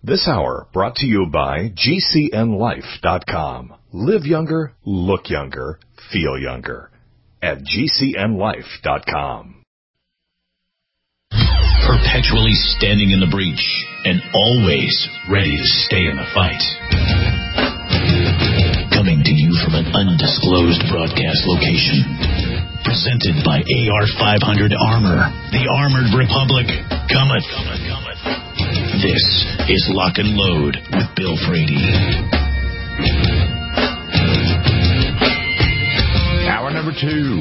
This hour brought to you by GCNLife.com. Live younger, look younger, feel younger at GCNLife.com. Perpetually standing in the breach and always ready to stay in the fight. Coming to you from an undisclosed broadcast location. Presented by AR-500 Armor, the Armored Republic cometh. This is Lock and Load with Bill Frady. Hour number 2.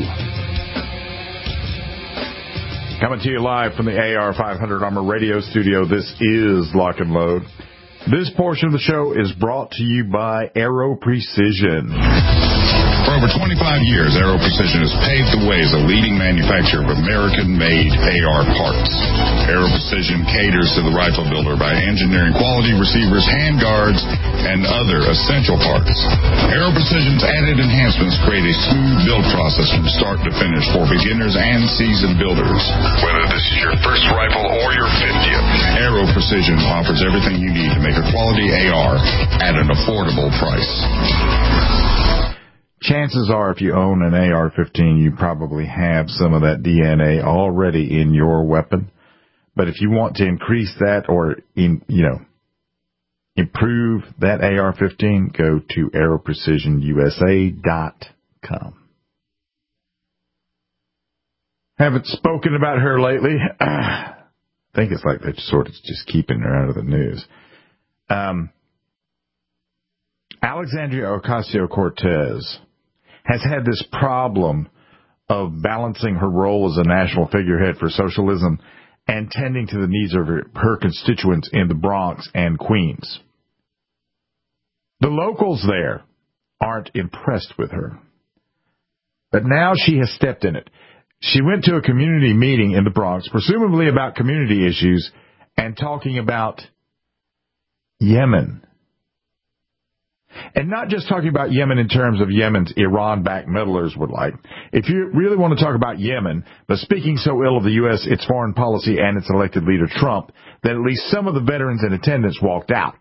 Coming to you live from the AR-500 Armor radio studio. This is Lock and Load. This portion of the show is brought to you by Aero Precision. For over 25 years, Aero Precision has paved the way as a leading manufacturer of American-made AR parts. Aero Precision caters to the rifle builder by engineering quality receivers, handguards, and other essential parts. Aero Precision's added enhancements create a smooth build process from start to finish for beginners and seasoned builders. Whether this is your first rifle or your 50th, Aero Precision offers everything you need to make a quality AR at an affordable price. Chances are, if you own an AR-15, you probably have some of that DNA already in your weapon. But if you want to increase that or, improve that AR-15, go to AeroPrecisionUSA.com. Haven't spoken about her lately. I think it's like they're sort of just keeping her out of the news. Alexandria Ocasio-Cortez has had this problem of balancing her role as a national figurehead for socialism and tending to the needs of her constituents in the Bronx and Queens. The locals there aren't impressed with her. But now she has stepped in it. She went to a community meeting in the Bronx, presumably about community issues, and talking about Yemen. And not just talking about Yemen in terms of Yemen's Iran-backed meddlers would like. If you really want to talk about Yemen, but speaking so ill of the U.S., its foreign policy, and its elected leader, Trump, that at least some of the veterans in attendance walked out.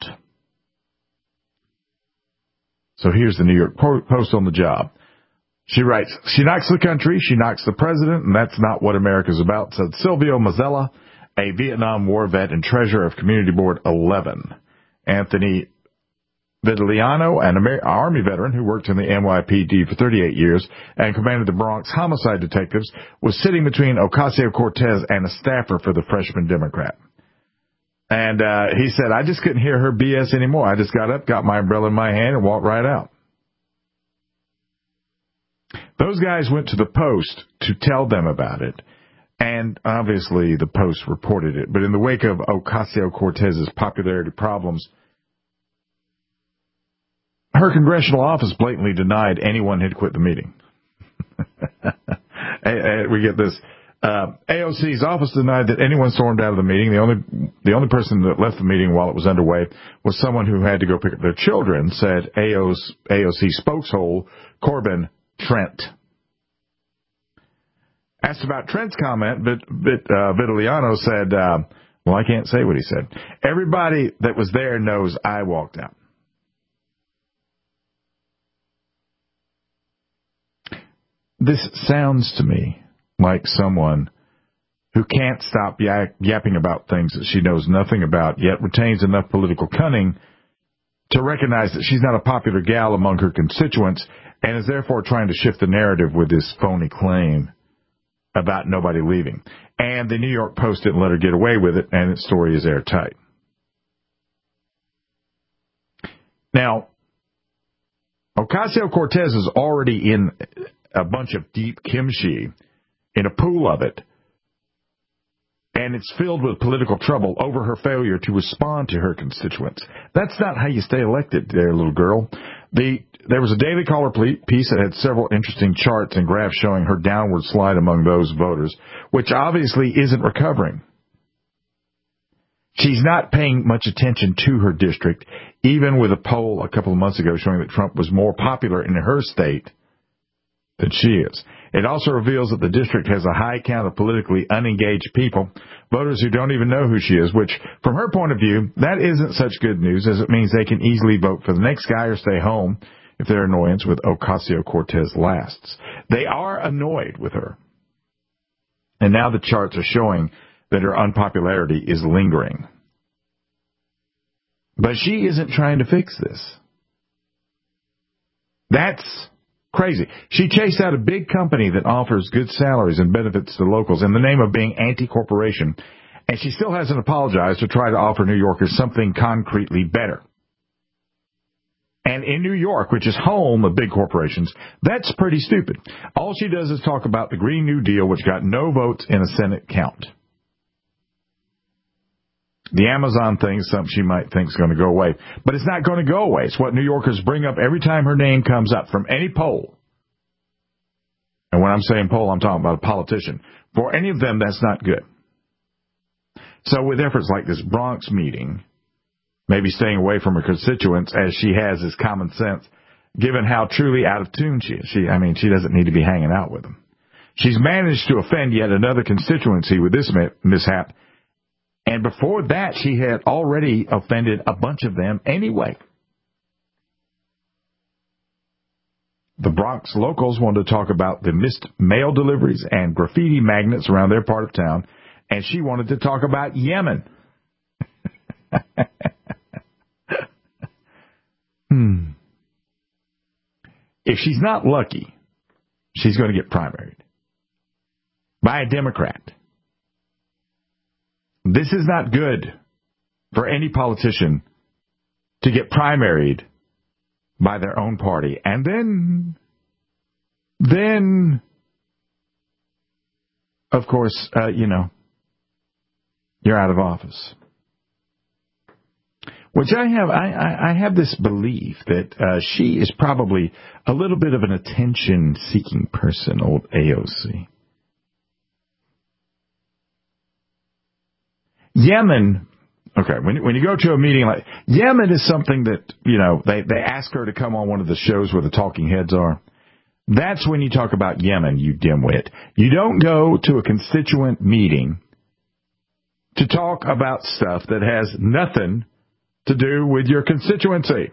So here's the New York Post on the job. She writes, "She knocks the country, she knocks the president, and that's not what America's about," said Silvio Mazzella, a Vietnam War vet and treasurer of Community Board 11. Anthony Vitaliano, an Army veteran who worked in the NYPD for 38 years and commanded the Bronx homicide detectives, was sitting between Ocasio-Cortez and a staffer for the freshman Democrat. And he said, "I just couldn't hear her BS anymore. I just got up, got my umbrella in my hand, and walked right out." Those guys went to the Post to tell them about it, and obviously the Post reported it. But in the wake of Ocasio-Cortez's popularity problems, her congressional office blatantly denied anyone had quit the meeting. We get this. AOC's office denied that anyone stormed out of the meeting. The only person that left the meeting while it was underway was someone who had to go pick up their children, said AOC spokeshole Corbin Trent. Asked about Trent's comment, but Vitaliano said, well, I can't say what he said. "Everybody that was there knows I walked out." This sounds to me like someone who can't stop yapping about things that she knows nothing about, yet retains enough political cunning to recognize that she's not a popular gal among her constituents and is therefore trying to shift the narrative with this phony claim about nobody leaving. And the New York Post didn't let her get away with it, and its story is airtight. Now, Ocasio-Cortez is already in a bunch of deep kimchi, in a pool of it, and it's filled with political trouble over her failure to respond to her constituents. That's not how you stay elected there, little girl. There was a Daily Caller piece that had several interesting charts and graphs showing her downward slide among those voters, which obviously isn't recovering. She's not paying much attention to her district, even with a poll a couple of months ago showing that Trump was more popular in her state than she is. It also reveals that the district has a high count of politically unengaged people, voters who don't even know who she is, which, from her point of view, that isn't such good news, as it means they can easily vote for the next guy or stay home if their annoyance with Ocasio-Cortez lasts. They are annoyed with her. And now the charts are showing that her unpopularity is lingering. But she isn't trying to fix this. That's crazy. She chased out a big company that offers good salaries and benefits to locals in the name of being anti-corporation, and she still hasn't apologized to try to offer New Yorkers something concretely better. And in New York, which is home of big corporations, that's pretty stupid. All she does is talk about the Green New Deal, which got no votes in a Senate count. The Amazon thing is something she might think is going to go away. But it's not going to go away. It's what New Yorkers bring up every time her name comes up from any poll. And when I'm saying poll, I'm talking about a politician. For any of them, that's not good. So with efforts like this Bronx meeting, maybe staying away from her constituents, as she has is common sense, given how truly out of tune she is. She doesn't need to be hanging out with them. She's managed to offend yet another constituency with this mishap. And before that, she had already offended a bunch of them anyway. The Bronx locals wanted to talk about the missed mail deliveries and graffiti magnets around their part of town, and she wanted to talk about Yemen. If she's not lucky, she's going to get primaried by a Democrat. This is not good for any politician to get primaried by their own party. And then, of course, you're out of office. Which I have this belief that she is probably a little bit of an attention-seeking person, old AOC. Yemen, okay, when you go to a meeting like Yemen is something that, they ask her to come on one of the shows where the talking heads are. That's when you talk about Yemen, you dimwit. You don't go to a constituent meeting to talk about stuff that has nothing to do with your constituency.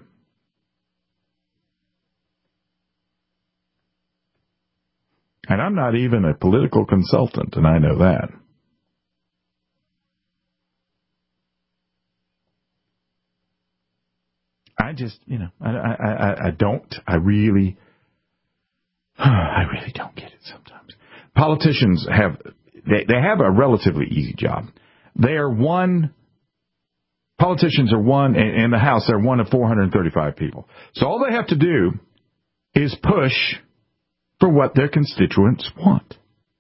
And I'm not even a political consultant, and I know that. I just, I really don't get it sometimes. Politicians have a relatively easy job. Politicians are one, in the House, they're one of 435 people. So all they have to do is push for what their constituents want.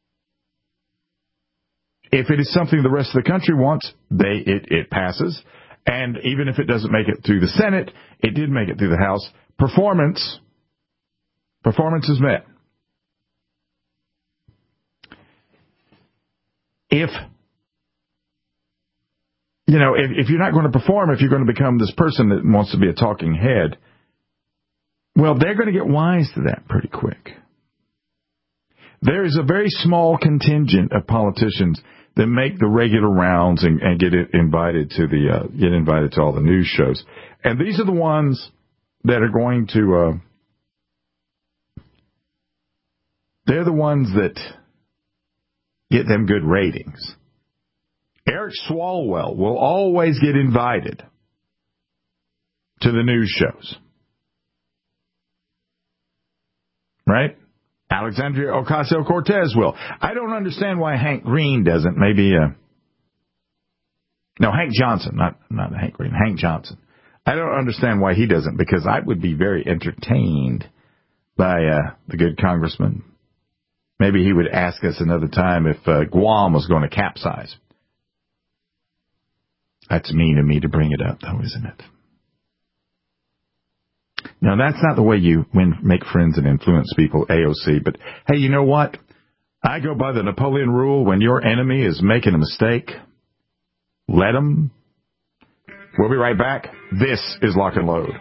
If it is something the rest of the country wants, it passes. And even if it doesn't make it through the Senate, it did make it through the House. Performance is met. If you're not going to perform, if you're going to become this person that wants to be a talking head, well, they're going to get wise to that pretty quick. There is a very small contingent of politicians that make the regular rounds and get invited to all the news shows. And these are the ones that are going to, they're the ones that get them good ratings. Eric Swalwell will always get invited to the news shows. Right? Alexandria Ocasio-Cortez will. I don't understand why Hank Green doesn't. Hank Johnson, not Hank Green, Hank Johnson. I don't understand why he doesn't, because I would be very entertained by the good congressman. Maybe he would ask us another time if Guam was going to capsize. That's mean of me to bring it up, though, isn't it? Now, that's not the way you make friends and influence people, AOC. But, hey, you know what? I go by the Napoleon rule. When your enemy is making a mistake, let them. We'll be right back. This is Lock and Load.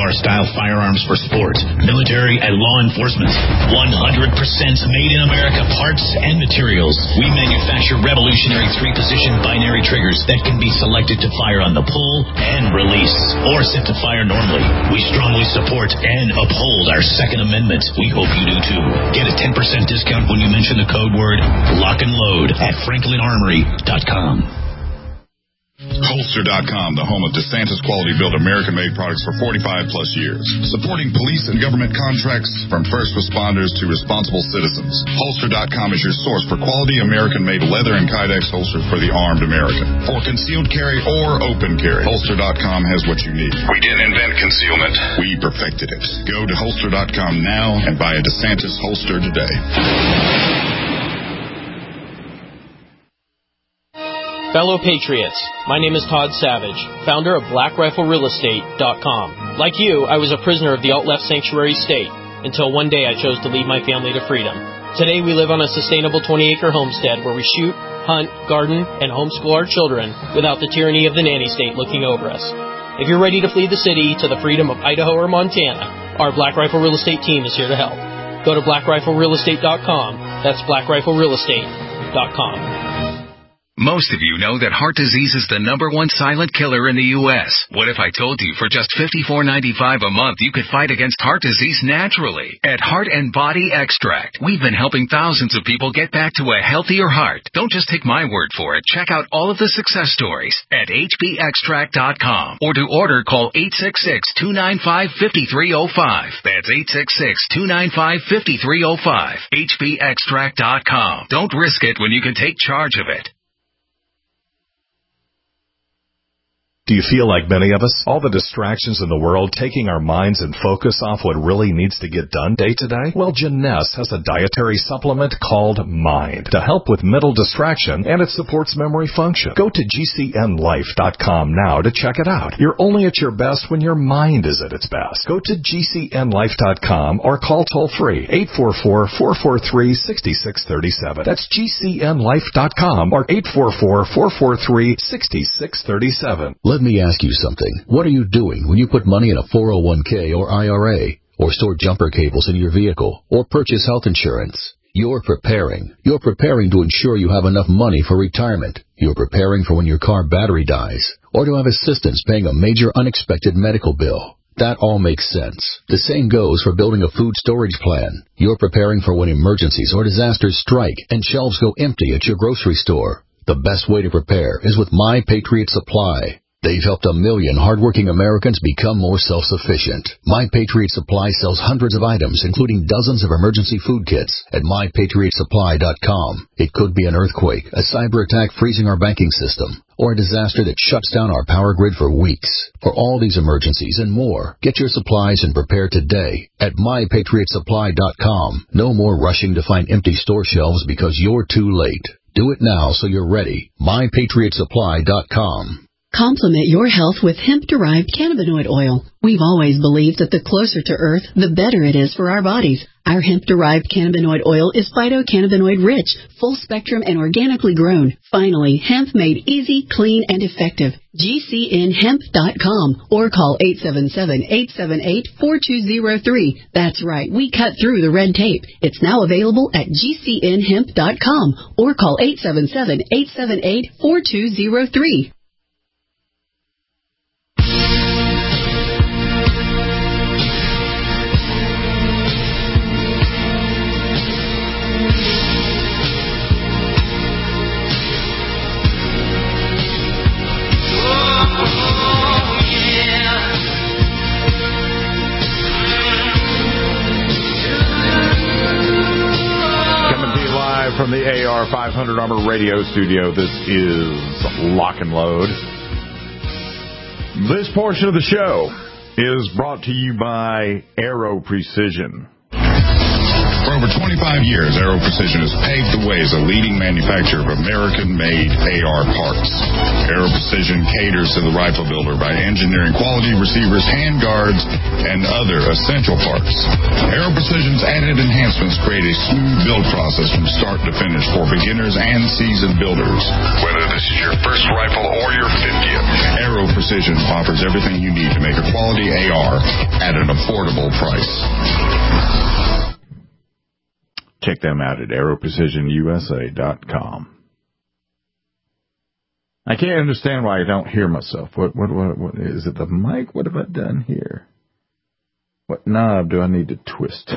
AR-style firearms for sport, military, and law enforcement. 100% made in America parts and materials. We manufacture revolutionary 3-position binary triggers that can be selected to fire on the pull and release, or set to fire normally. We strongly support and uphold our Second Amendment. We hope you do too. Get a 10% discount when you mention the code word Lock and Load at FranklinArmory.com. Holster.com, the home of DeSantis quality built American-made products for 45-plus years. Supporting police and government contracts from first responders to responsible citizens. Holster.com is your source for quality American-made leather and Kydex holsters for the armed American. For concealed carry or open carry, Holster.com has what you need. We didn't invent concealment. We perfected it. Go to Holster.com now and buy a DeSantis holster today. Fellow Patriots, my name is Todd Savage, founder of BlackRifleRealEstate.com. Like you, I was a prisoner of the alt-left sanctuary state until one day I chose to lead my family to freedom. Today we live on a sustainable 20-acre homestead where we shoot, hunt, garden, and homeschool our children without the tyranny of the nanny state looking over us. If you're ready to flee the city to the freedom of Idaho or Montana, our Black Rifle Real Estate team is here to help. Go to BlackRifleRealEstate.com. That's BlackRifleRealEstate.com. Most of you know that heart disease is the #1 silent killer in the U.S. What if I told you for just $54.95 a month you could fight against heart disease naturally? At Heart and Body Extract, we've been helping thousands of people get back to a healthier heart. Don't just take my word for it. Check out all of the success stories at hbextract.com. Or to order, call 866-295-5305. That's 866-295-5305. hbextract.com. Don't risk it when you can take charge of it. Do you feel like many of us? All the distractions in the world taking our minds and focus off what really needs to get done day to day? Well, Jeunesse has a dietary supplement called Mind to help with mental distraction, and it supports memory function. Go to GCNlife.com now to check it out. You're only at your best when your mind is at its best. Go to GCNlife.com or call toll-free 844-443-6637. That's GCNlife.com or 844-443-6637. Let me ask you something. What are you doing when you put money in a 401k or IRA, or store jumper cables in your vehicle, or purchase health insurance? You're preparing. You're preparing to ensure you have enough money for retirement. You're preparing for when your car battery dies, or to have assistance paying a major unexpected medical bill. That all makes sense. The same goes for building a food storage plan. You're preparing for when emergencies or disasters strike and shelves go empty at your grocery store. The best way to prepare is with My Patriot Supply. They've helped 1 million hardworking Americans become more self-sufficient. My Patriot Supply sells hundreds of items, including dozens of emergency food kits at MyPatriotSupply.com. It could be an earthquake, a cyber attack freezing our banking system, or a disaster that shuts down our power grid for weeks. For all these emergencies and more, get your supplies and prepare today at MyPatriotSupply.com. No more rushing to find empty store shelves because you're too late. Do it now so you're ready. MyPatriotSupply.com. Complement your health with hemp-derived cannabinoid oil. We've always believed that the closer to Earth, the better it is for our bodies. Our hemp-derived cannabinoid oil is phytocannabinoid-rich, full-spectrum, and organically grown. Finally, hemp made easy, clean, and effective. GCNhemp.com or call 877-878-4203. That's right, we cut through the red tape. It's now available at GCNhemp.com or call 877-878-4203. From the AR500 Armor Radio Studio, this is Lock and Load. This portion of the show is brought to you by Aero Precision. For over 25 years, Aero Precision has paved the way as a leading manufacturer of American-made AR parts. Aero Precision caters to the rifle builder by engineering quality receivers, handguards, and other essential parts. Aero Precision's added enhancements create a smooth build process from start to finish for beginners and seasoned builders. Whether this is your first rifle or your 50th, Aero Precision offers everything you need to make a quality AR at an affordable price. Check them out at aeroprecisionusa.com. I can't understand why I don't hear myself. What is it, the mic? What have I done here? What knob do I need to twist?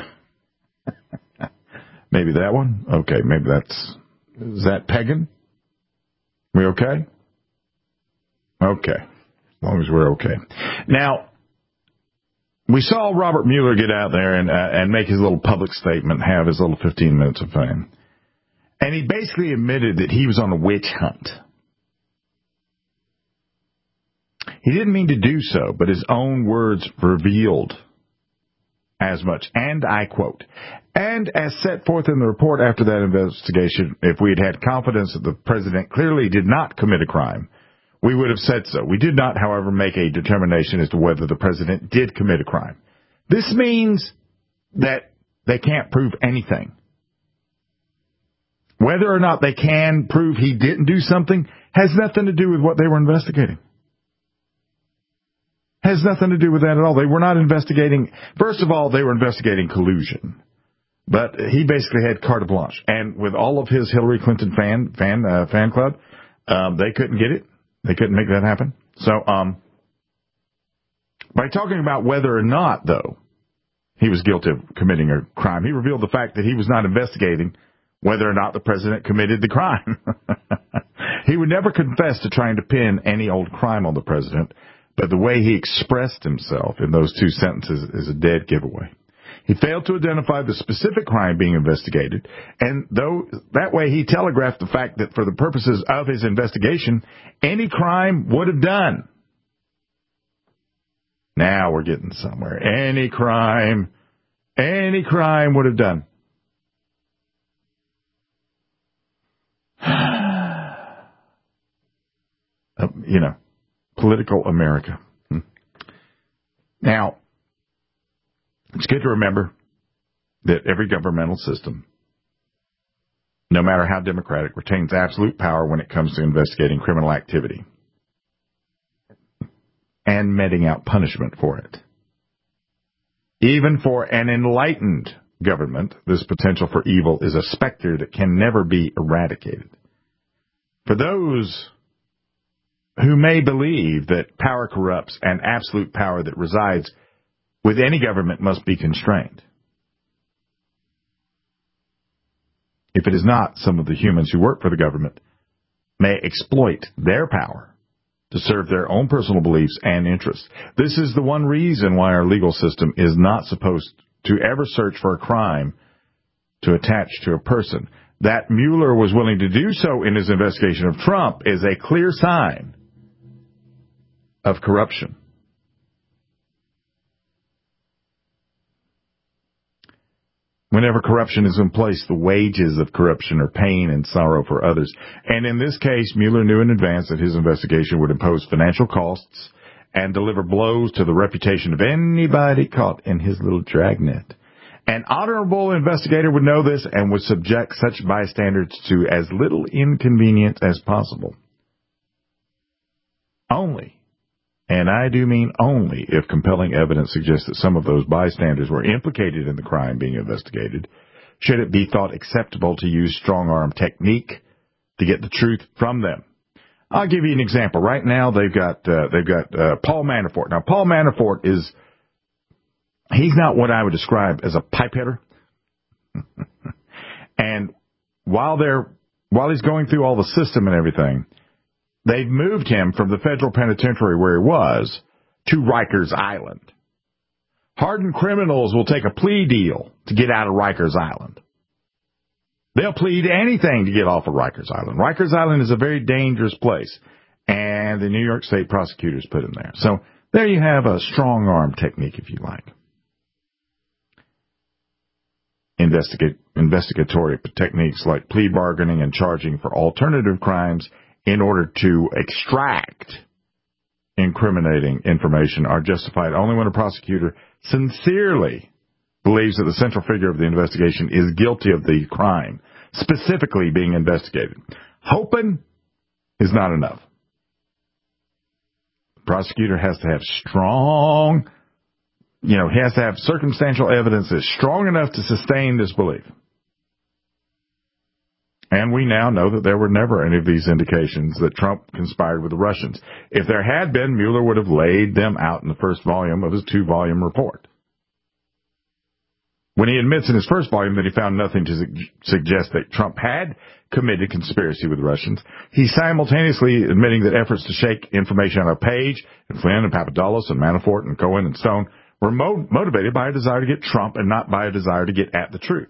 Maybe that one? Okay, maybe is that pegging? We okay? Okay. As long as we're okay. Now, we saw Robert Mueller get out there and make his little public statement, have his little 15 minutes of fame. And he basically admitted that he was on a witch hunt. He didn't mean to do so, but his own words revealed as much. And I quote, "And as set forth in the report after that investigation, if we had had confidence that the president clearly did not commit a crime, we would have said so. We did not, however, make a determination as to whether the president did commit a crime." This means that they can't prove anything. Whether or not they can prove he didn't do something has nothing to do with what they were investigating. Has nothing to do with that at all. They were not investigating. First of all, they were investigating collusion. But he basically had carte blanche. And with all of his Hillary Clinton fan club, they couldn't get it. They couldn't make that happen. So, by talking about whether or not, though, he was guilty of committing a crime, he revealed the fact that he was not investigating whether or not the president committed the crime. He would never confess to trying to pin any old crime on the president, but the way he expressed himself in those two sentences is a dead giveaway. He failed to identify the specific crime being investigated, and though that way he telegraphed the fact that for the purposes of his investigation, any crime would have done. Now we're getting somewhere. Any crime would have done. Political America. Now, it's good to remember that every governmental system, no matter how democratic, retains absolute power when it comes to investigating criminal activity and meting out punishment for it. Even for an enlightened government, this potential for evil is a specter that can never be eradicated. For those who may believe that power corrupts and absolute power that resides with any government must be constrained, if it is not, some of the humans who work for the government may exploit their power to serve their own personal beliefs and interests. This is the one reason why our legal system is not supposed to ever search for a crime to attach to a person. That Mueller was willing to do so in his investigation of Trump is a clear sign of corruption. Whenever corruption is in place, the wages of corruption are pain and sorrow for others. And in this case, Mueller knew in advance that his investigation would impose financial costs and deliver blows to the reputation of anybody caught in his little dragnet. An honorable investigator would know this and would subject such bystanders to as little inconvenience as possible. Only, and I do mean only, if compelling evidence suggests that some of those bystanders were implicated in the crime being investigated, should it be thought acceptable to use strong-arm technique to get the truth from them. I'll give you an example. Right now, they've got Paul Manafort. Now, Paul Manafort he's not what I would describe as a pipe hitter. And while he's going through all the system and everything, they've moved him from the federal penitentiary where he was to Rikers Island. Hardened criminals will take a plea deal to get out of Rikers Island. They'll plead anything to get off of Rikers Island. Rikers Island is a very dangerous place, and the New York State prosecutors put him there. So there you have a strong-arm technique, if you like. In investigatory techniques like plea bargaining and charging for alternative crimes in order to extract incriminating information are justified only when a prosecutor sincerely believes that the central figure of the investigation is guilty of the crime specifically being investigated. Hoping is not enough. The prosecutor has to have he has to have circumstantial evidence that's strong enough to sustain this belief. And we now know that there were never any of these indications that Trump conspired with the Russians. If there had been, Mueller would have laid them out in the first volume of his 2-volume report. When he admits in his first volume that he found nothing to suggest that Trump had committed conspiracy with the Russians, he's simultaneously admitting that efforts to shake information out of Page and Flynn and Papadopoulos and Manafort and Cohen and Stone were motivated by a desire to get Trump and not by a desire to get at the truth.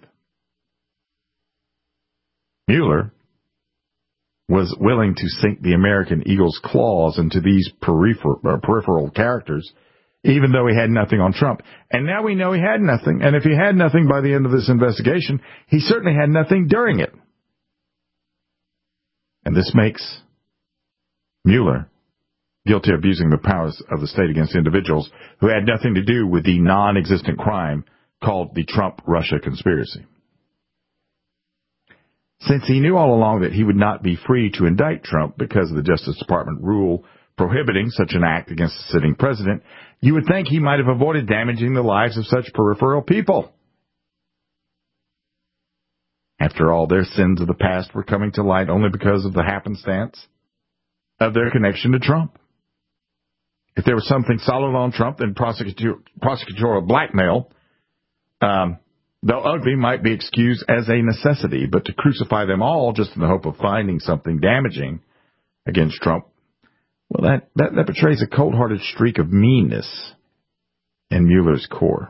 Mueller was willing to sink the American eagle's claws into these peripheral characters, even though he had nothing on Trump. And now we know he had nothing. And if he had nothing by the end of this investigation, he certainly had nothing during it. And this makes Mueller guilty of using the powers of the state against individuals who had nothing to do with the non-existent crime called the Trump-Russia conspiracy. Since he knew all along that he would not be free to indict Trump because of the Justice Department rule prohibiting such an act against the sitting president, you would think he might have avoided damaging the lives of such peripheral people. After all, their sins of the past were coming to light only because of the happenstance of their connection to Trump. If there was something solid on Trump, then prosecutorial blackmail, though ugly, might be excused as a necessity. But to crucify them all just in the hope of finding something damaging against Trump, well, that betrays a cold-hearted streak of meanness in Mueller's core.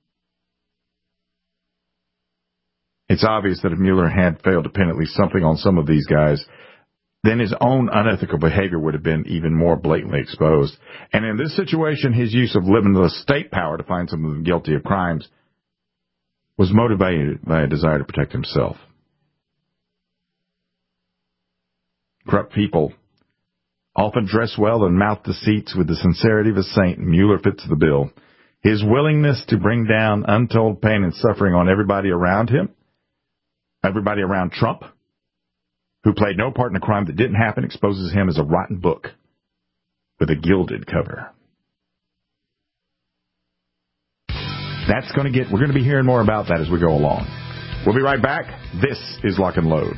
It's obvious that if Mueller had failed to pin at least something on some of these guys, then his own unethical behavior would have been even more blatantly exposed. And in this situation, his use of limitless state power to find some of them guilty of crimes was motivated by a desire to protect himself. Corrupt people often dress well and mouth deceits with the sincerity of a saint, and Mueller fits the bill. His willingness to bring down untold pain and suffering on everybody around him, everybody around Trump, who played no part in a crime that didn't happen, exposes him as a rotten book with a gilded cover. We're going to be hearing more about that as we go along. We'll be right back. This is Lock and Load.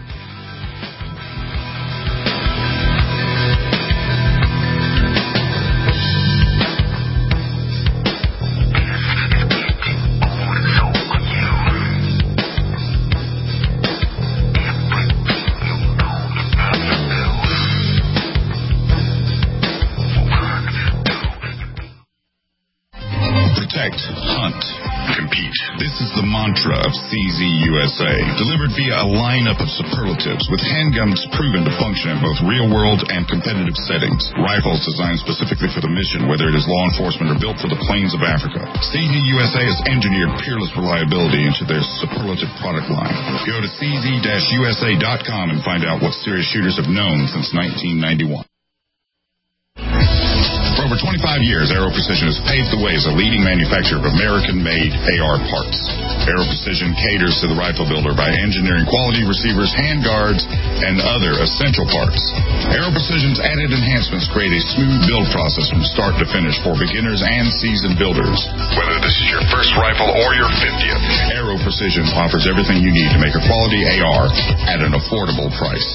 Of CZ USA, delivered via a lineup of superlatives with handguns proven to function in both real-world and competitive settings. Rifles designed specifically for the mission, whether it is law enforcement or built for the plains of Africa. CZ USA has engineered peerless reliability into their superlative product line. Go to cz-usa.com and find out what serious shooters have known since 1991. For over 25 years, Aero Precision has paved the way as a leading manufacturer of American-made AR parts. Aero Precision caters to the rifle builder by engineering quality receivers, handguards, and other essential parts. Aero Precision's added enhancements create a smooth build process from start to finish for beginners and seasoned builders. Whether this is your first rifle or your 50th, Aero Precision offers everything you need to make a quality AR at an affordable price.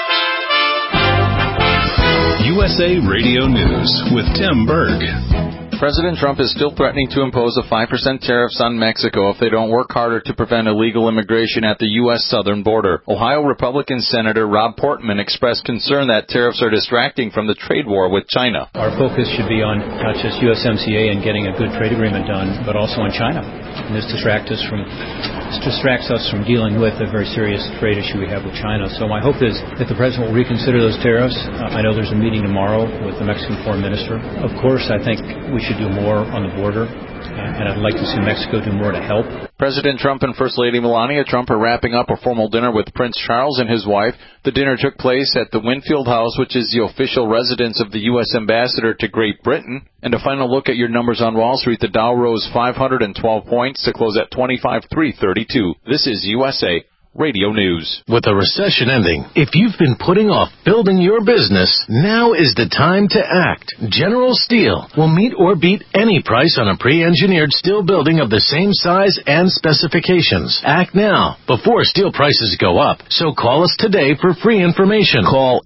USA Radio News with Tim Berg. President Trump is still threatening to impose a 5% tariffs on Mexico if they don't work harder to prevent illegal immigration at the U.S. southern border. Ohio Republican Senator Rob Portman expressed concern that tariffs are distracting from the trade war with China. Our focus should be on not just USMCA and getting a good trade agreement done, but also on China. And this distracts us from dealing with a very serious trade issue we have with China. So my hope is that the President will reconsider those tariffs. I know there's a meeting tomorrow with the Mexican Foreign Minister. Of course, I think we should do more on the border, and I'd like to see Mexico do more to help. President Trump and First Lady Melania Trump are wrapping up a formal dinner with Prince Charles and his wife. The dinner took place at the Winfield House, which is the official residence of the U.S. Ambassador to Great Britain. And a final look at your numbers on Wall Street, the Dow rose 512 points to close at 25,332. This is USA Radio News. With a recession ending, if you've been putting off building your business, now is the time to act. General Steel will meet or beat any price on a pre-engineered steel building of the same size and specifications. Act now, before steel prices go up. So call us today for free information. Call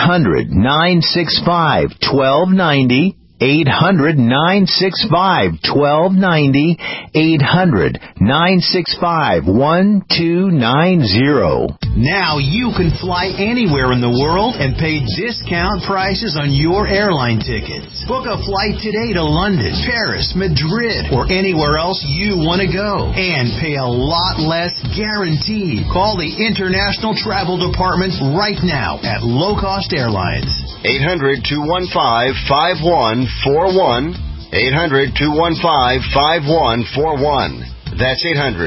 800-965-1290. 800-965-1290, 800-965-1290. Now you can fly anywhere in the world and pay discount prices on your airline tickets. Book a flight today to London, Paris, Madrid, or anywhere else you want to go, and pay a lot less guaranteed. Call the International Travel Department right now at Low Cost Airlines. 800-215-5141. 800-215-5141. That's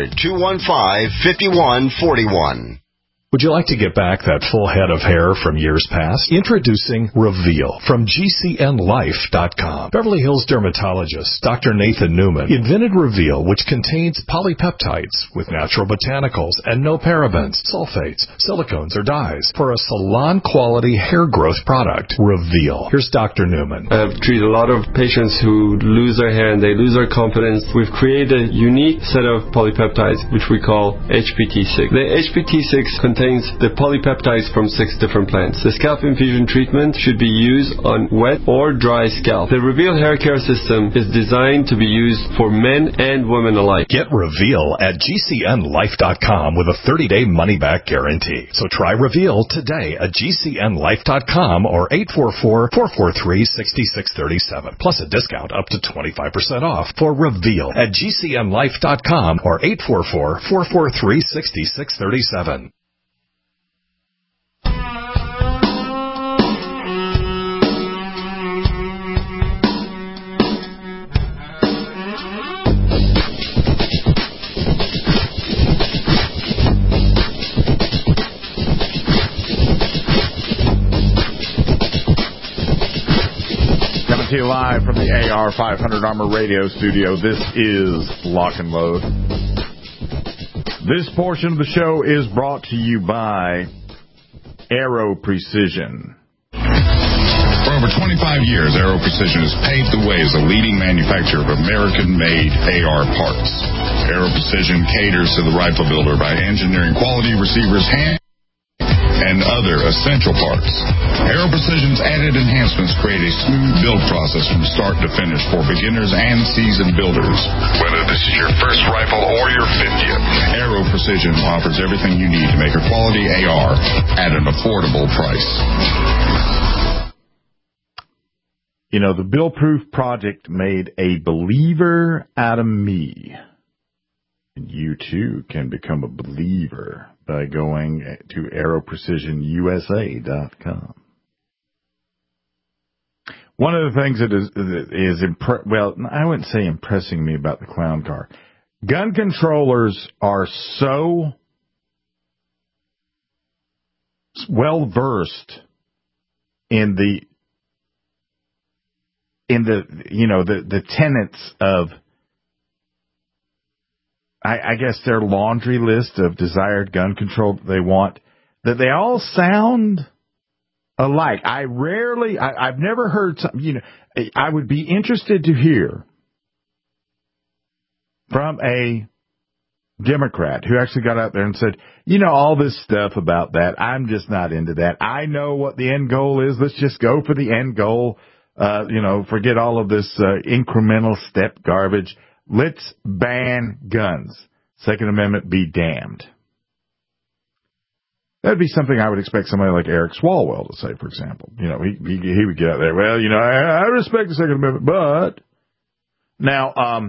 800-215-5141. Would you like to get back that full head of hair from years past? Introducing Reveal from GCNLife.com. Beverly Hills dermatologist Dr. Nathan Newman invented Reveal, which contains polypeptides with natural botanicals and no parabens, sulfates, silicones, or dyes for a salon-quality hair growth product. Reveal. Here's Dr. Newman. I've treated a lot of patients who lose their hair and they lose their confidence. We've created a unique set of polypeptides, which we call HPT6. The HPT6 contains the polypeptides from 6 different plants. The scalp infusion treatment should be used on wet or dry scalp. The Reveal hair care system is designed to be used for men and women alike. Get Reveal at GCNLife.com with a 30-day money-back guarantee. So try Reveal today at GCNLife.com or 844-443-6637. Plus a discount up to 25% off for Reveal at GCNLife.com or 844-443-6637. To you live from the AR500 Armor Radio Studio. This is Lock and Load. This portion of the show is brought to you by Aero Precision. For over 25 years, Aero Precision has paved the way as a leading manufacturer of American-made AR parts. Aero Precision caters to the rifle builder by engineering quality receivers and other essential parts. Aero Precision's added enhancements create a smooth build process from start to finish for beginners and seasoned builders. Whether this is your first rifle or your 50th, Aero Precision offers everything you need to make a quality AR at an affordable price. You know, the Bill Proof Project made a believer out of me. And you, too, can become a believer by going to AeroPrecisionUSA.com. One of the things that is I wouldn't say impressing me about the clown car. Gun controllers are so well versed in the tenets of, I guess, their laundry list of desired gun control that they want, that they all sound alike. I've never heard something, I would be interested to hear from a Democrat who actually got out there and said, all this stuff about that, I'm just not into that. I know what the end goal is. Let's just go for the end goal Forget all of this incremental step garbage. Let's ban guns. Second Amendment be damned. That'd be something I would expect somebody like Eric Swalwell to say, for example. He would get out there, well, I respect the Second Amendment, but... Now,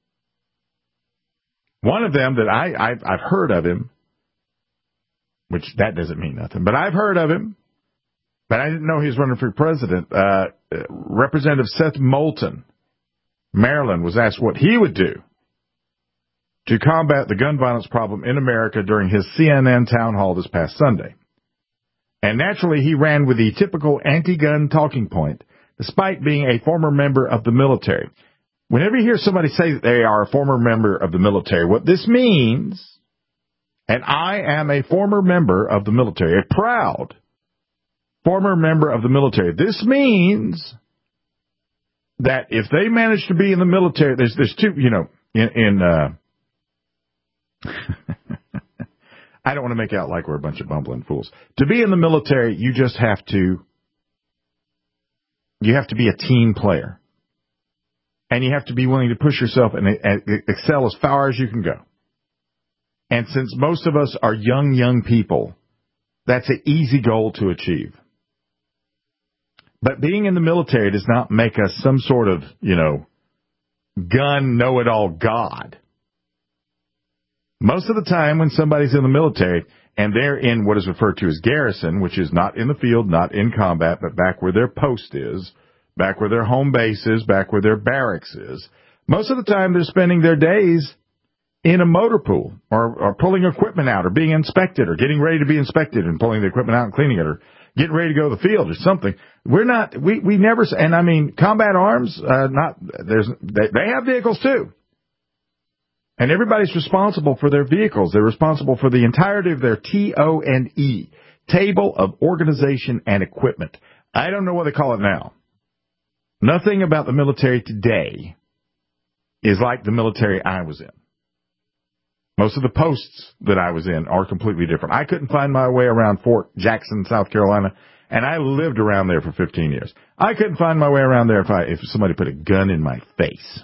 one of them that I've heard of him, which that doesn't mean nothing, but I've heard of him, but I didn't know he was running for president. Representative Seth Moulton, Maryland, was asked what he would do to combat the gun violence problem in America during his CNN town hall this past Sunday. And naturally, he ran with the typical anti-gun talking point, despite being a former member of the military. Whenever you hear somebody say that they are a former member of the military, what this means, and I am a former member of the military, a proud former member of the military, this means that if they manage to be in the military, there's two, I don't want to make out like we're a bunch of bumbling fools. To be in the military, you have to be a team player. And you have to be willing to push yourself and excel as far as you can go. And since most of us are young people, that's an easy goal to achieve. But being in the military does not make us some sort of, gun know-it-all God. Most of the time when somebody's in the military and they're in what is referred to as garrison, which is not in the field, not in combat, but back where their post is, back where their home base is, back where their barracks is, most of the time they're spending their days in a motor pool or pulling equipment out or being inspected or getting ready to be inspected and pulling the equipment out and cleaning it or getting ready to go to the field or something. We never, and I mean, combat arms, they have vehicles too. And everybody's responsible for their vehicles. They're responsible for the entirety of their TONE, Table of Organization and Equipment. I don't know what they call it now. Nothing about the military today is like the military I was in. Most of the posts that I was in are completely different. I couldn't find my way around Fort Jackson, South Carolina, and I lived around there for 15 years. I couldn't find my way around there if somebody put a gun in my face.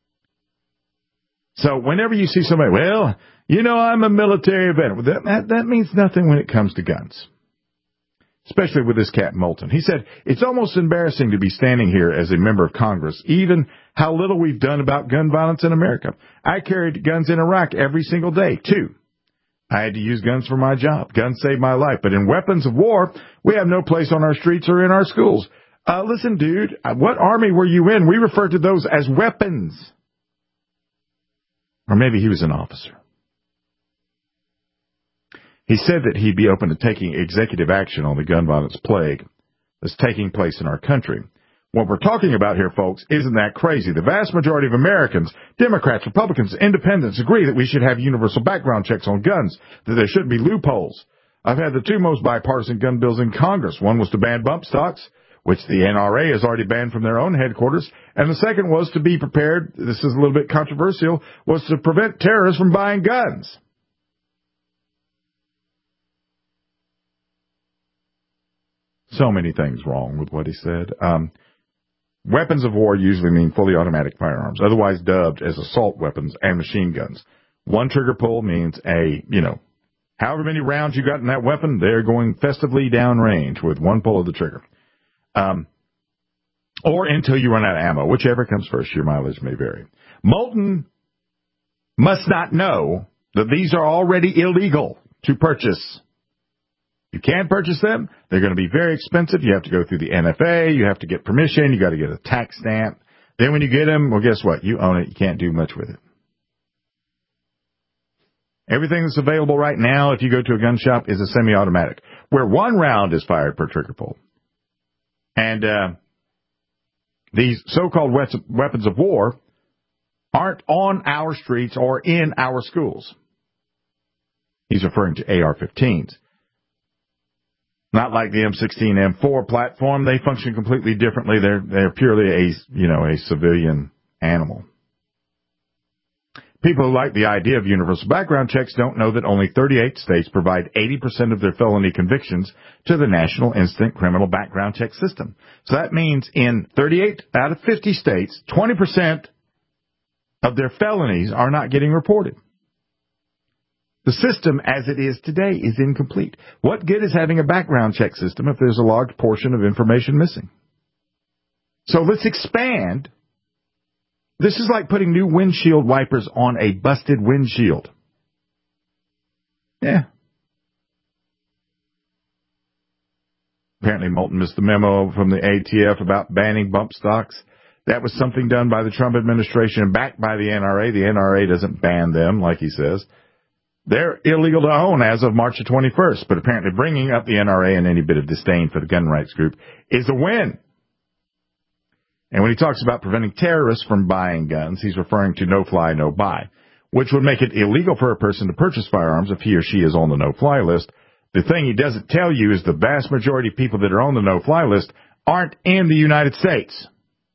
So whenever you see somebody, well, I'm a military veteran, that means nothing when it comes to guns. Especially with this cat Moulton. He said, it's almost embarrassing to be standing here as a member of Congress, even how little we've done about gun violence in America. I carried guns in Iraq every single day, too. I had to use guns for my job. Guns saved my life. But in weapons of war, we have no place on our streets or in our schools. Listen, dude, what army were you in? We refer to those as weapons. Or maybe he was an officer. He said that he'd be open to taking executive action on the gun violence plague that's taking place in our country. What we're talking about here, folks, isn't that crazy. The vast majority of Americans, Democrats, Republicans, Independents, agree that we should have universal background checks on guns, that there shouldn't be loopholes. I've had the two most bipartisan gun bills in Congress. One was to ban bump stocks, which the NRA has already banned from their own headquarters, and the second was to be prepared, this is a little bit controversial, was to prevent terrorists from buying guns. So many things wrong with what he said. Weapons of war usually mean fully automatic firearms, otherwise dubbed as assault weapons and machine guns. One trigger pull means however many rounds you got in that weapon, they're going festively downrange with one pull of the trigger. Or until you run out of ammo, whichever comes first, your mileage may vary. Moulton must not know that these are already illegal to purchase. You can't purchase them. They're going to be very expensive. You have to go through the NFA. You have to get permission. You got to get a tax stamp. Then when you get them, well, guess what? You own it. You can't do much with it. Everything that's available right now, if you go to a gun shop, is a semi-automatic, where one round is fired per trigger pull. And these so-called weapons of war aren't on our streets or in our schools. He's referring to AR-15s. Not like the M16 M4 platform. They function completely differently. They're purely a civilian animal. People who like the idea of universal background checks don't know that only 38 states provide 80% of their felony convictions to the National Instant Criminal Background Check System. So that means in 38 out of 50 states, 20% of their felonies are not getting reported. The system as it is today is incomplete. What good is having a background check system if there's a large portion of information missing? So let's expand. This is like putting new windshield wipers on a busted windshield. Yeah. Apparently Moulton missed the memo from the ATF about banning bump stocks. That was something done by the Trump administration and backed by the NRA. The NRA doesn't ban them, like he says. They're illegal to own as of March the 21st, but apparently bringing up the NRA and any bit of disdain for the gun rights group is a win. And when he talks about preventing terrorists from buying guns, he's referring to no-fly, no-buy, which would make it illegal for a person to purchase firearms if he or she is on the no-fly list. The thing he doesn't tell you is the vast majority of people that are on the no-fly list aren't in the United States.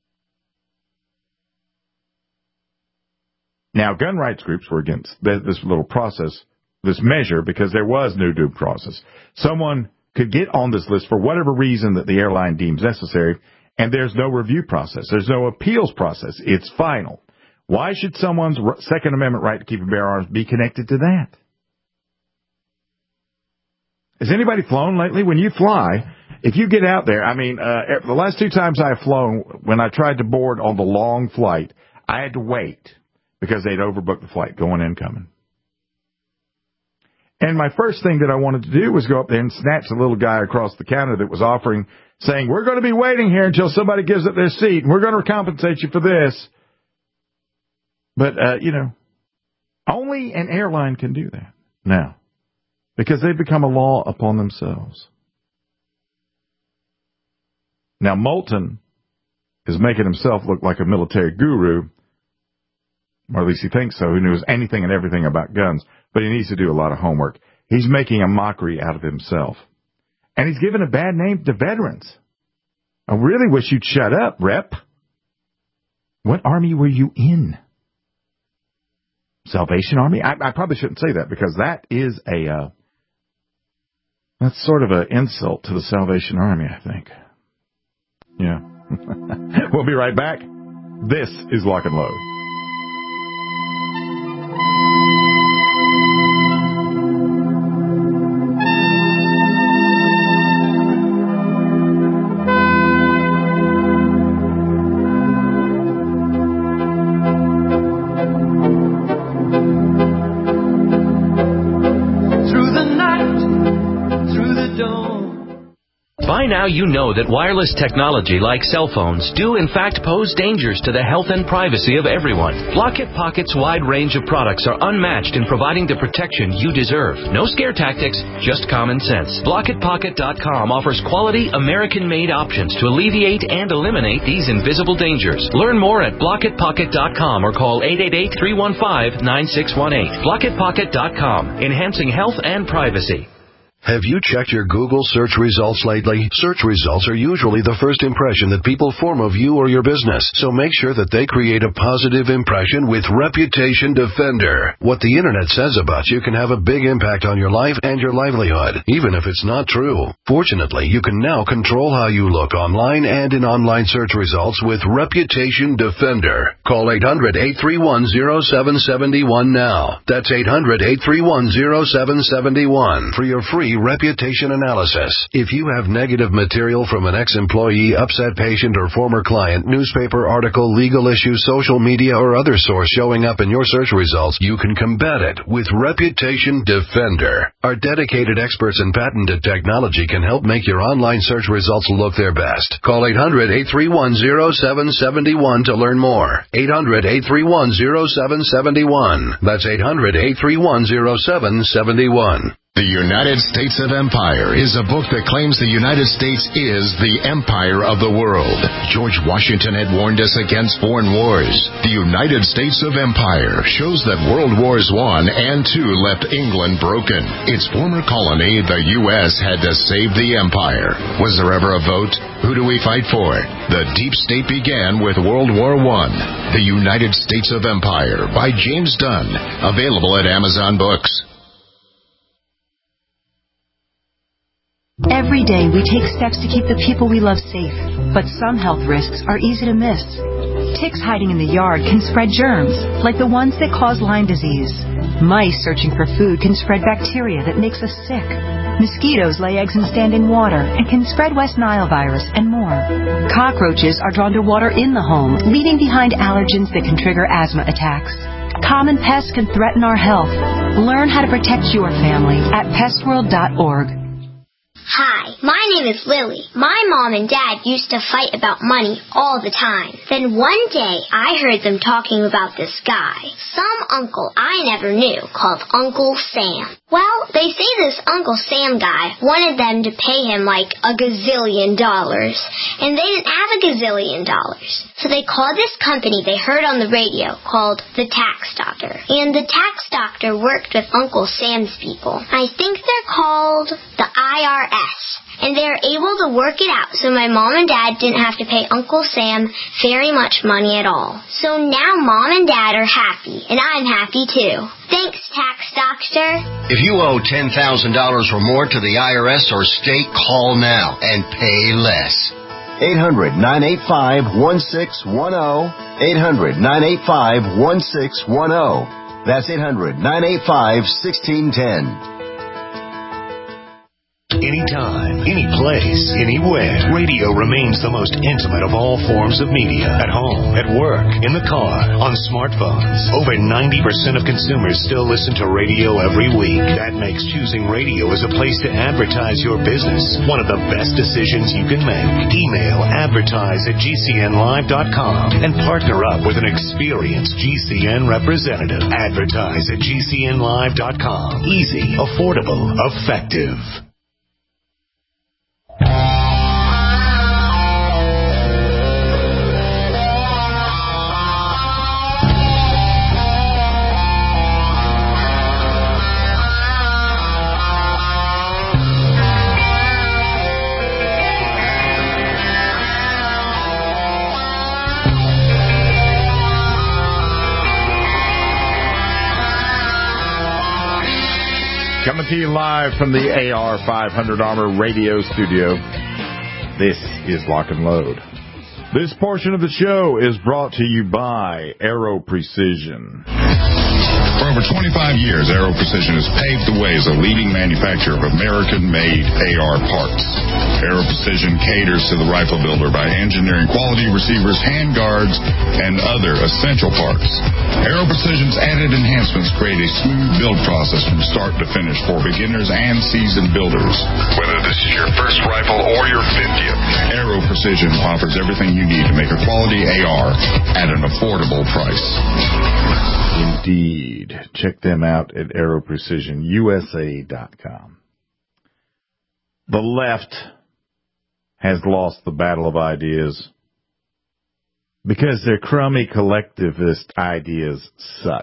Now, gun rights groups were against this little process, this measure, because there was no due process. Someone could get on this list for whatever reason that the airline deems necessary, and there's no review process. There's no appeals process. It's final. Why should someone's Second Amendment right to keep and bear arms be connected to that? Has anybody flown lately? When you fly, if you get out there, the last 2 times I've flown, when I tried to board on the long flight, I had to wait because they'd overbooked the flight going and coming. And my first thing that I wanted to do was go up there and snatch the little guy across the counter that was offering, saying, we're going to be waiting here until somebody gives up their seat, and we're going to compensate you for this. But, only an airline can do that now, because they've become a law upon themselves. Now, Moulton is making himself look like a military guru, or at least he thinks so, who knows anything and everything about guns, but he needs to do a lot of homework. He's making a mockery out of himself. And he's given a bad name to veterans. I really wish you'd shut up, Rep. What army were you in? Salvation Army? I probably shouldn't say that, because that is that's sort of an insult to the Salvation Army, I think. Yeah. We'll be right back. This is Lock and Load. By now you know that wireless technology like cell phones do in fact pose dangers to the health and privacy of everyone. Blockit Pocket's wide range of products are unmatched in providing the protection you deserve. No scare tactics, just common sense. BlockitPocket.com offers quality American-made options to alleviate and eliminate these invisible dangers. Learn more at BlockitPocket.com or call 888-315-9618. BlockitPocket.com, enhancing health and privacy. Have you checked your Google search results lately? Search results are usually the first impression that people form of you or your business, so make sure that they create a positive impression with Reputation Defender. What the internet says about you can have a big impact on your life and your livelihood, even if it's not true. Fortunately, you can now control how you look online and in online search results with Reputation Defender. Call 800-831-0771 now. That's 800-831-0771 for your free reputation analysis. If you have negative material from an ex-employee, upset patient, or former client, newspaper article, legal issue, social media, or other source showing up in your search results, you can combat it with Reputation Defender. Our dedicated experts in patented technology can help make your online search results look their best. Call 800-831-0771 to learn more. 800-831-0771. That's 800-831-0771. The United States of Empire is a book that claims the United States is the empire of the world. George Washington had warned us against foreign wars. The United States of Empire shows that World Wars I and II left England broken. Its former colony, the U.S., had to save the empire. Was there ever a vote? Who do we fight for? The deep state began with World War I. The United States of Empire by James Dunn. Available at Amazon Books. Every day we take steps to keep the people we love safe, but some health risks are easy to miss. Ticks hiding in the yard can spread germs, like the ones that cause Lyme disease. Mice searching for food can spread bacteria that makes us sick. Mosquitoes lay eggs in standing water and can spread West Nile virus and more. Cockroaches are drawn to water in the home, leaving behind allergens that can trigger asthma attacks. Common pests can threaten our health. Learn how to protect your family at pestworld.org. Hi, my name is Lily. My mom and dad used to fight about money all the time. Then one day, I heard them talking about this guy, some uncle I never knew, called Uncle Sam. Well, they say this Uncle Sam guy wanted them to pay him like $1 gazillion, and they didn't have $1 gazillion. So they called this company they heard on the radio called the Tax Doctor. And the Tax Doctor worked with Uncle Sam's people. I think they're called the IRS. And they were able to work it out so my mom and dad didn't have to pay Uncle Sam very much money at all. So now mom and dad are happy, and I'm happy too. Thanks, Tax Doctor. If you owe $10,000 or more to the IRS or state, call now and pay less. 800-985-1610. 800-985-1610. That's 800-985-1610. Anytime, any place, anywhere. Radio remains the most intimate of all forms of media. At home, at work, in the car, on smartphones. Over 90% of consumers still listen to radio every week. That makes choosing radio as a place to advertise your business one of the best decisions you can make. Email advertise@gcnlive.com and partner up with an experienced GCN representative. Advertise@gcnlive.com. Easy, affordable, effective. Coming to you live from the AR500 Armor radio studio. This is Lock and Load. This portion of the show is brought to you by Aero Precision. For over 25 years, Aero Precision has paved the way as a leading manufacturer of American-made AR parts. Aero Precision caters to the rifle builder by engineering quality receivers, handguards, and other essential parts. Aero Precision's added enhancements create a smooth build process from start to finish for beginners and seasoned builders. Whether this is your first rifle or your 50th, Aero Precision offers everything you need to make a quality AR at an affordable price. Indeed. Check them out at aeroprecisionusa.com. The left has lost the battle of ideas because their crummy collectivist ideas suck.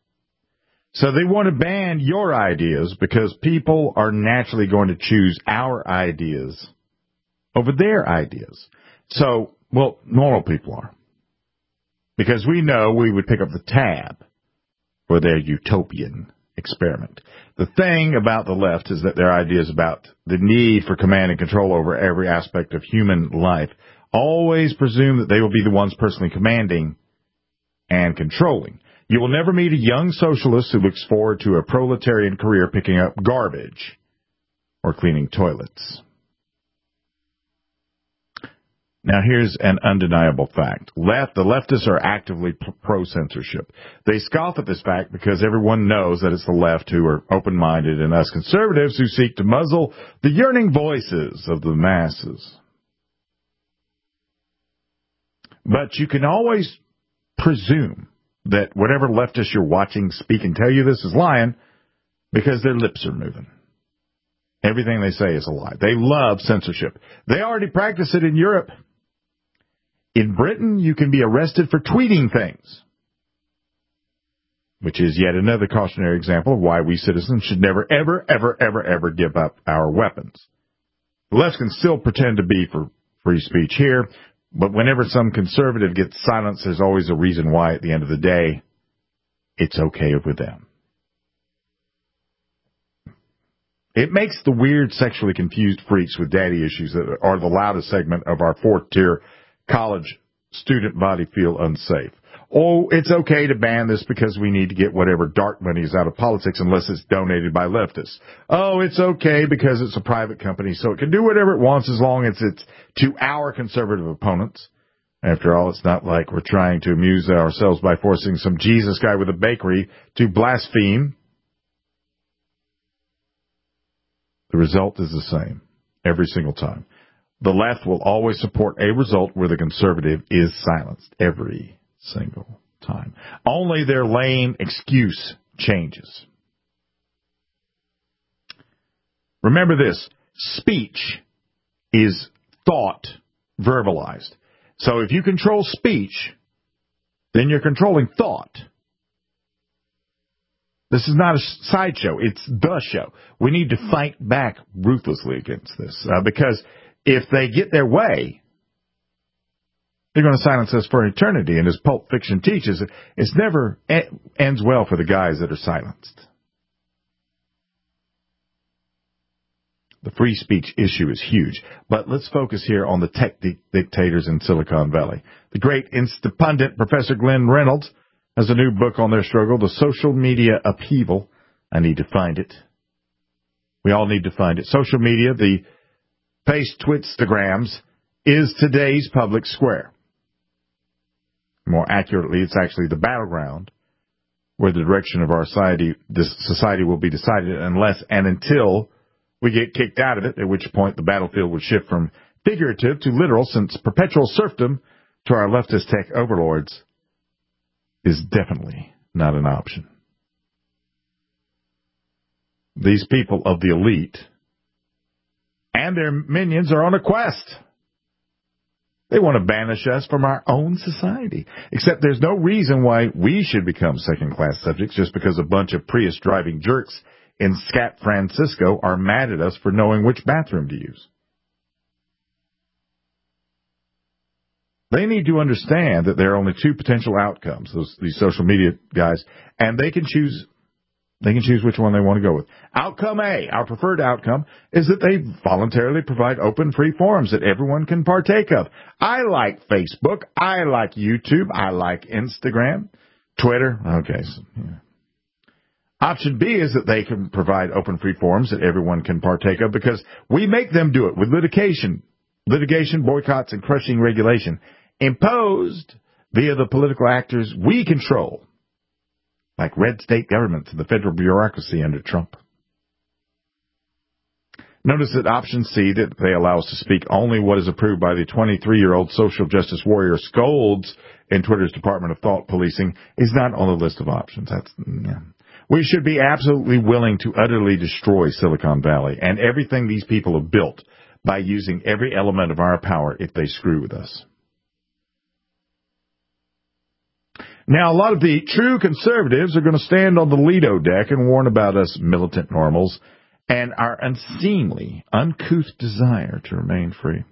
So they want to ban your ideas because people are naturally going to choose our ideas over their ideas. So, well, normal people are. Because we know we would pick up the tab for their utopian experiment. The thing about the left is that their ideas about the need for command and control over every aspect of human life always presume that they will be the ones personally commanding and controlling. You will never meet a young socialist who looks forward to a proletarian career picking up garbage or cleaning toilets. Now, here's an undeniable fact. The leftists are actively pro-censorship. They scoff at this fact because everyone knows that it's the left who are open-minded and us conservatives who seek to muzzle the yearning voices of the masses. But you can always presume that whatever leftist you're watching speak and tell you this is lying because their lips are moving. Everything they say is a lie. They love censorship. They already practice it in Europe. In Britain, you can be arrested for tweeting things, which is yet another cautionary example of why we citizens should never, ever, ever, ever, ever give up our weapons. The left can still pretend to be for free speech here, but whenever some conservative gets silenced, there's always a reason why at the end of the day, it's okay with them. It makes the weird sexually confused freaks with daddy issues that are the loudest segment of our fourth-tier college student body feel unsafe. Oh, it's okay to ban this because we need to get whatever dark money is out of politics unless it's donated by leftists. Oh, it's okay because it's a private company, so it can do whatever it wants as long as it's to our conservative opponents. After all, it's not like we're trying to amuse ourselves by forcing some Jesus guy with a bakery to blaspheme. The result is the same every single time. The left will always support a result where the conservative is silenced every single time. Only their lame excuse changes. Remember this, speech is thought verbalized. So if you control speech, then you're controlling thought. This is not a sideshow. It's the show. We need to fight back ruthlessly against this because if they get their way, they're going to silence us for eternity. And as Pulp Fiction teaches, it never ends well for the guys that are silenced. The free speech issue is huge. But let's focus here on the tech dictators in Silicon Valley. The great Instapundit Professor Glenn Reynolds has a new book on their struggle, The Social Media Upheaval. I need to find it. We all need to find it. Social media, the Face-Twitstagrams, is today's public square. More accurately, it's actually the battleground where the direction of our society will be decided unless and until we get kicked out of it, at which point the battlefield would shift from figurative to literal, since perpetual serfdom to our leftist tech overlords is definitely not an option. These people of the elite and their minions are on a quest. They want to banish us from our own society. Except there's no reason why we should become second-class subjects just because a bunch of Prius-driving jerks in Scat Francisco are mad at us for knowing which bathroom to use. They need to understand that there are only two potential outcomes, these social media guys, and they can choose which one they want to go with. Outcome A, our preferred outcome, is that they voluntarily provide open, free forums that everyone can partake of. I like Facebook. I like YouTube. I like Instagram. Twitter. Okay. So, yeah. Option B is that they can provide open, free forums that everyone can partake of because we make them do it with litigation, boycotts, and crushing regulation imposed via the political actors we control, like red state governments and the federal bureaucracy under Trump. Notice that option C, that they allow us to speak only what is approved by the 23-year-old social justice warrior scolds in Twitter's Department of Thought Policing, is not on the list of options. We should be absolutely willing to utterly destroy Silicon Valley and everything these people have built by using every element of our power if they screw with us. Now, a lot of the true conservatives are going to stand on the Lido deck and warn about us militant normals and our unseemly, uncouth desire to remain free.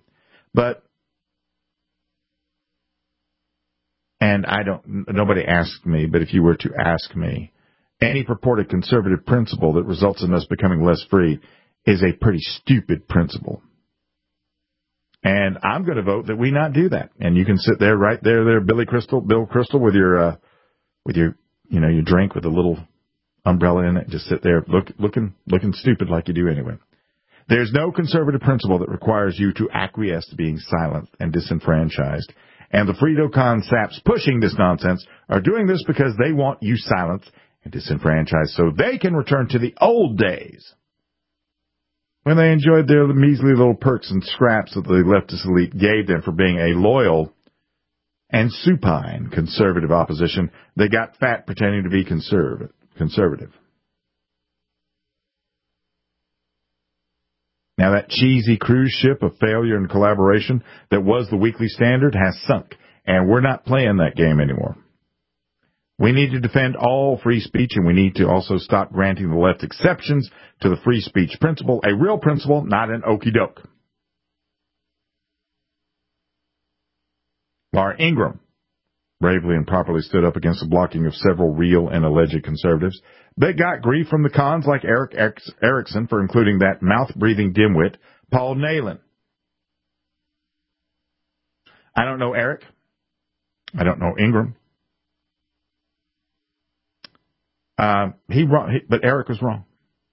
Nobody asked me, but if you were to ask me, any purported conservative principle that results in us becoming less free is a pretty stupid principle. And I'm going to vote that we not do that. And you can sit there right there, Bill Crystal, with your drink with a little umbrella in it. Just sit there looking stupid like you do anyway. There's no conservative principle that requires you to acquiesce to being silenced and disenfranchised. And the Frito-Con saps pushing this nonsense are doing this because they want you silenced and disenfranchised so they can return to the old days when they enjoyed their measly little perks and scraps that the leftist elite gave them for being a loyal and supine conservative opposition. They got fat pretending to be conservative. Now, that cheesy cruise ship of failure and collaboration that was the Weekly Standard has sunk, and we're not playing that game anymore. We need to defend all free speech, and we need to also stop granting the left exceptions to the free speech principle, a real principle, not an okey-doke. Laura Ingraham bravely and properly stood up against the blocking of several real and alleged conservatives, but got grief from the cons like Eric Erickson for including that mouth-breathing dimwit, Paul Nehlen. I don't know Eric. I don't know Ingram. But Eric was wrong.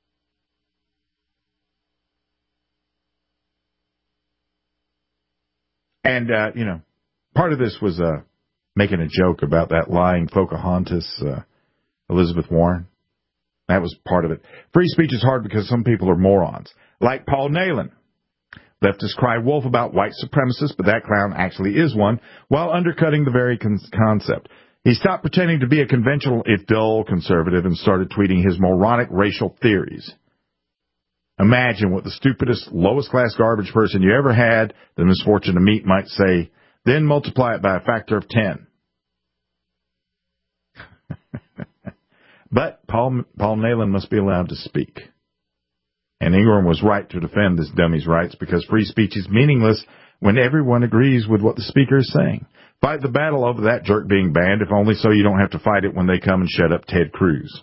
And, part of this was making a joke about that lying Pocahontas, Elizabeth Warren. That was part of it. Free speech is hard because some people are morons, like Paul Nehlen. Leftists cry wolf about white supremacists, but that clown actually is one, while undercutting the very concept. He stopped pretending to be a conventional, if dull, conservative and started tweeting his moronic racial theories. Imagine what the stupidest, lowest-class garbage person you ever had the misfortune to meet might say, then multiply it by a factor of 10. But Paul Nehlen must be allowed to speak. And Ingram was right to defend this dummy's rights because free speech is meaningless when everyone agrees with what the speaker is saying. Fight the battle over that jerk being banned, if only so you don't have to fight it when they come and shut up Ted Cruz.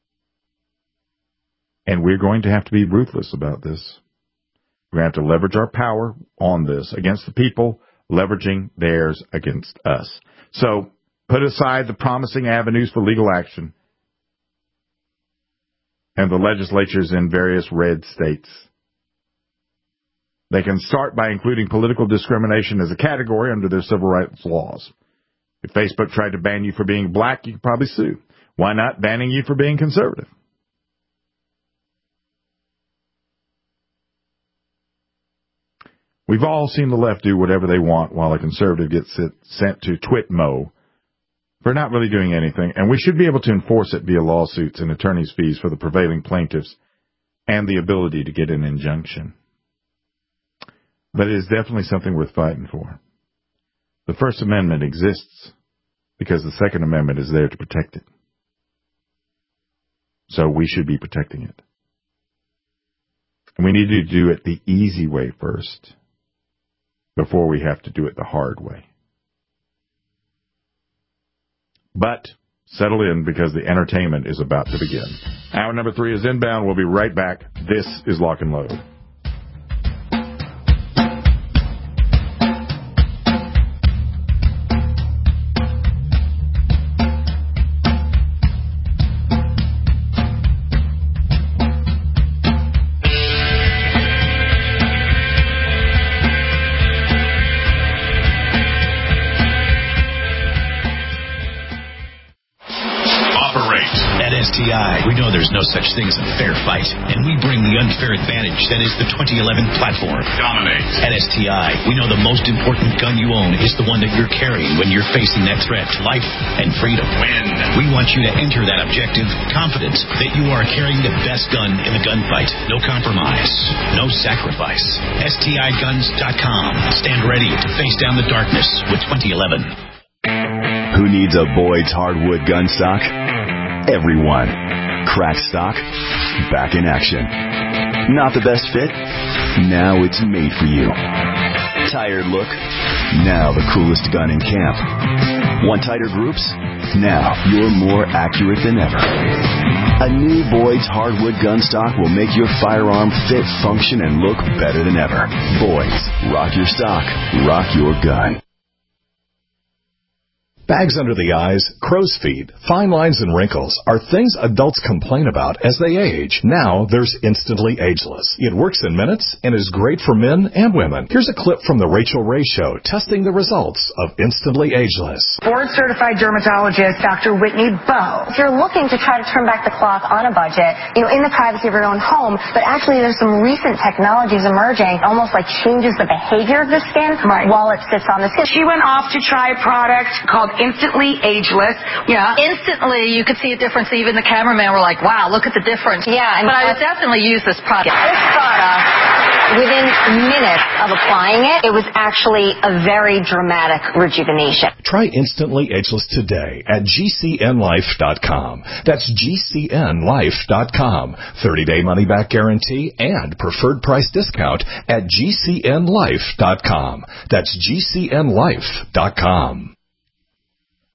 And we're going to have to be ruthless about this. We're going to have to leverage our power on this against the people, leveraging theirs against us. So put aside the promising avenues for legal action and the legislatures in various red states. They can start by including political discrimination as a category under their civil rights laws. If Facebook tried to ban you for being black, you could probably sue. Why not banning you for being conservative? We've all seen the left do whatever they want while a conservative gets sent to Twitmo for not really doing anything, and we should be able to enforce it via lawsuits and attorney's fees for the prevailing plaintiffs and the ability to get an injunction. But it is definitely something worth fighting for. The First Amendment exists because the Second Amendment is there to protect it. So we should be protecting it. And we need to do it the easy way first, before we have to do it the hard way. But settle in because the entertainment is about to begin. Hour number 3 is inbound. We'll be right back. This is Lock and Load. We know there's no such thing as a fair fight, and we bring the unfair advantage that is the 2011 platform. Dominate. At STI, we know the most important gun you own is the one that you're carrying when you're facing that threat to life and freedom. Win. We want you to enter that objective confident that you are carrying the best gun in the gunfight. No compromise. No sacrifice. STIguns.com. Stand ready to face down the darkness with 2011. Who needs a Boyd's hardwood gun stock? Everyone. Cracked stock, back in action. Not the best fit? Now it's made for you. Tired look? Now the coolest gun in camp. Want tighter groups? Now you're more accurate than ever. A new Boyd's hardwood gun stock will make your firearm fit, function, and look better than ever. Boyd's. Rock your stock. Rock your gun. Bags under the eyes, crow's feet, fine lines, and wrinkles are things adults complain about as they age. Now there's Instantly Ageless. It works in minutes and is great for men and women. Here's a clip from the Rachel Ray Show testing the results of Instantly Ageless. Board-certified dermatologist Dr. Whitney Bowe. If you're looking to try to turn back the clock on a budget, in the privacy of your own home, but actually there's some recent technologies emerging, almost like changes the behavior of the skin while it sits on the skin. She went off to try a product called Instantly Ageless. Yeah. Instantly, you could see a difference. Even the cameraman were like, wow, look at the difference. Yeah. But I would definitely use this product. This product within minutes of applying it, it was actually a very dramatic rejuvenation. Try Instantly Ageless today at GCNlife.com. That's GCNlife.com. 30-day money-back guarantee and preferred price discount at GCNlife.com. That's GCNlife.com.